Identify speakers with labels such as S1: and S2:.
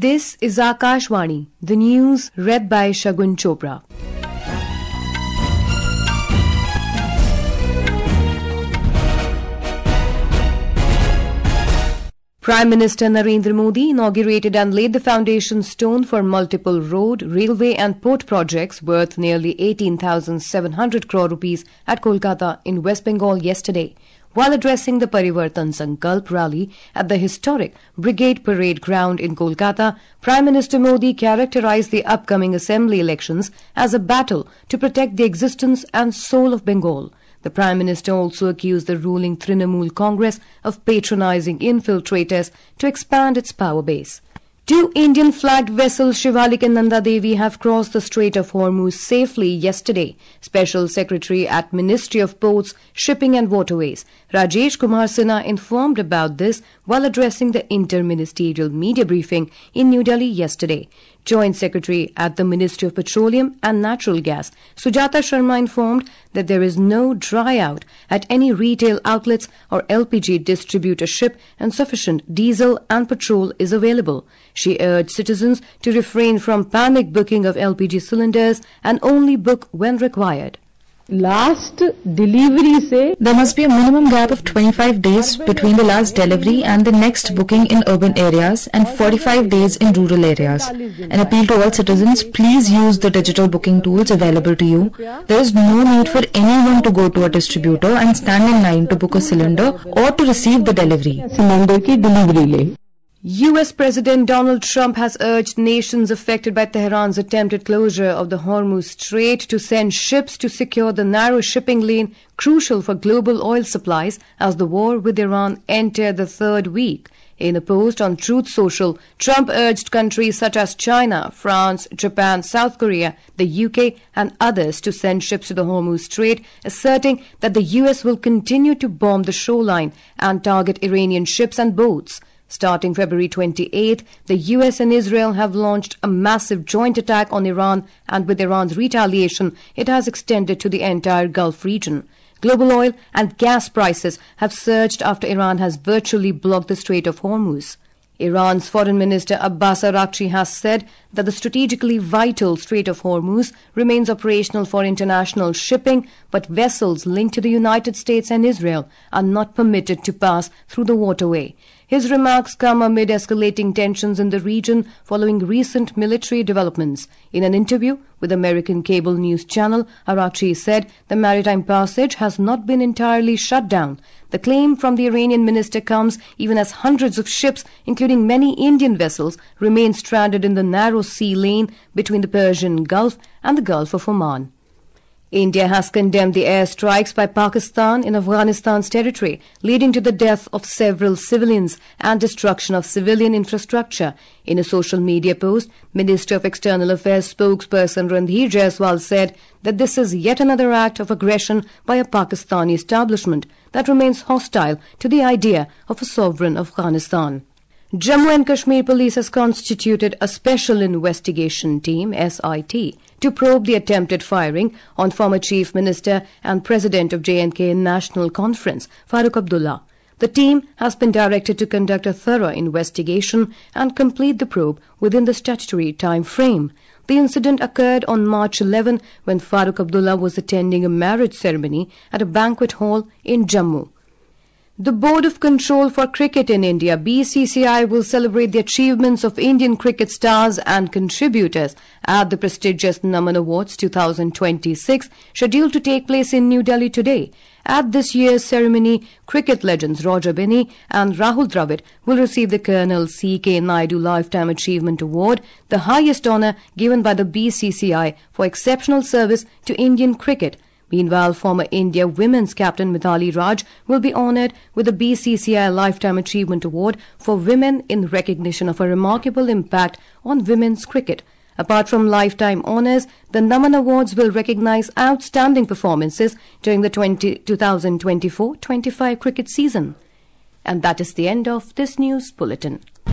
S1: This is Akashvani, the news read by Shagun Chopra. Prime Minister Narendra Modi inaugurated and laid the foundation stone for multiple road, railway and port projects worth nearly 18,700 crore rupees at Kolkata in West Bengal yesterday. While addressing the Parivartan Sankalp rally at the historic Brigade Parade Ground in Kolkata, Prime Minister Modi characterized the upcoming assembly elections as a battle to protect the existence and soul of Bengal. The Prime Minister also accused the ruling Trinamool Congress of patronizing infiltrators to expand its power base. Two Indian-flagged vessels, Shivalik and Nanda Devi, have crossed the Strait of Hormuz safely yesterday. Special Secretary at Ministry of Ports, Shipping and Waterways, Rajesh Kumar Sinha, informed about this while addressing the inter-ministerial media briefing in New Delhi yesterday. Joint Secretary at the Ministry of Petroleum and Natural Gas, Sujata Sharma, informed that there is no dry out at any retail outlets or LPG distributorship and sufficient diesel and petrol is available. She urged citizens to refrain from panic booking of LPG cylinders and only book when required.
S2: Last delivery say
S3: there must be a minimum gap of 25 days between the last delivery and the next booking in urban areas and 45 days in rural areas. An appeal to all citizens, please use the digital booking tools available to you. There is no need for anyone to go to a distributor and stand in line to book a cylinder or to receive the delivery.
S1: U.S. President Donald Trump has urged nations affected by Tehran's attempted closure of the Hormuz Strait to send ships to secure the narrow shipping lane crucial for global oil supplies as the war with Iran entered the third week. In a post on Truth Social, Trump urged countries such as China, France, Japan, South Korea, the UK and others to send ships to the Hormuz Strait, asserting that the U.S. will continue to bomb the shoreline and target Iranian ships and boats. Starting February 28, the US and Israel have launched a massive joint attack on Iran, and with Iran's retaliation, it has extended to the entire Gulf region. Global oil and gas prices have surged after Iran has virtually blocked the Strait of Hormuz. Iran's Foreign Minister Abbas Araghchi has said that the strategically vital Strait of Hormuz remains operational for international shipping, but vessels linked to the United States and Israel are not permitted to pass through the waterway. His remarks come amid escalating tensions in the region following recent military developments. In an interview with American cable news channel, Araghchi said the maritime passage has not been entirely shut down. The claim from the Iranian minister comes even as hundreds of ships, including many Indian vessels, remain stranded in the narrow sea lane between the Persian Gulf and the Gulf of Oman. India has condemned the airstrikes by Pakistan in Afghanistan's territory, leading to the death of several civilians and destruction of civilian infrastructure. In a social media post, Minister of External Affairs spokesperson Randhir Jaiswal said that this is yet another act of aggression by a Pakistani establishment that remains hostile to the idea of a sovereign Afghanistan. Jammu and Kashmir Police has constituted a Special Investigation Team, SIT, to probe the attempted firing on former Chief Minister and President of J&K National Conference, Farooq Abdullah. The team has been directed to conduct a thorough investigation and complete the probe within the statutory time frame. The incident occurred on March 11 when Farooq Abdullah was attending a marriage ceremony at a banquet hall in Jammu. The Board of Control for Cricket in India, BCCI, will celebrate the achievements of Indian cricket stars and contributors at the prestigious Naman Awards 2026, scheduled to take place in New Delhi today. At this year's ceremony, cricket legends Roger Binny and Rahul Dravid will receive the Colonel C.K. Naidu Lifetime Achievement Award, the highest honour given by the BCCI for exceptional service to Indian cricket. Meanwhile, former India women's captain Mithali Raj will be honoured with the BCCI Lifetime Achievement Award for women in recognition of a remarkable impact on women's cricket. Apart from lifetime honours, the Naman Awards will recognise outstanding performances during the 2024-25 cricket season. And that is the end of this news bulletin.